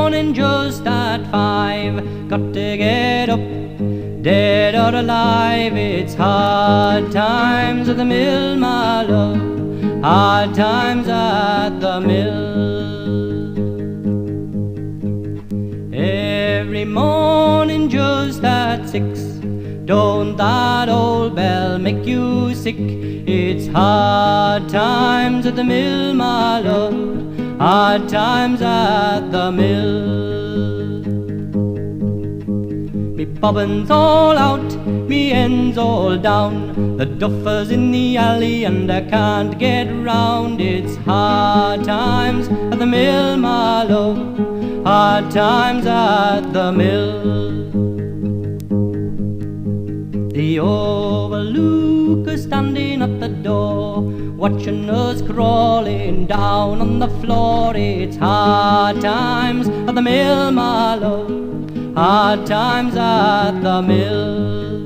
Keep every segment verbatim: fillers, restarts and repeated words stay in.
morning just at five. Got to get up, dead or alive. It's hard times at the mill, my love, hard times at the mill. Every morning just at six, don't that old bell make you sick? It's hard times at the mill, my love, hard times at the mill. Me bobbin's all out, me end's all down, the duffer's in the alley and I can't get round. It's hard times at the mill, my love, hard times at the mill. The overlooker standing at the door, watching us crawling down on the floor. It's hard times at the mill, my love, hard times at the mill.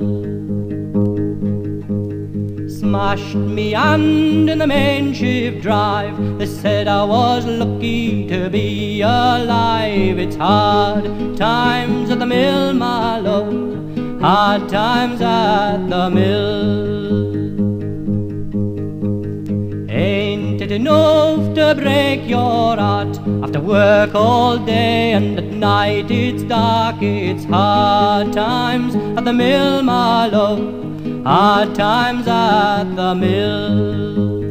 Smashed me hand in the main shift drive, they said I was lucky to be alive. It's hard times at the mill, my love, hard times at the mill. Ain't it enough to break your heart after work all day and at night it's dark? It's hard times at the mill, my love, hard times at the mill.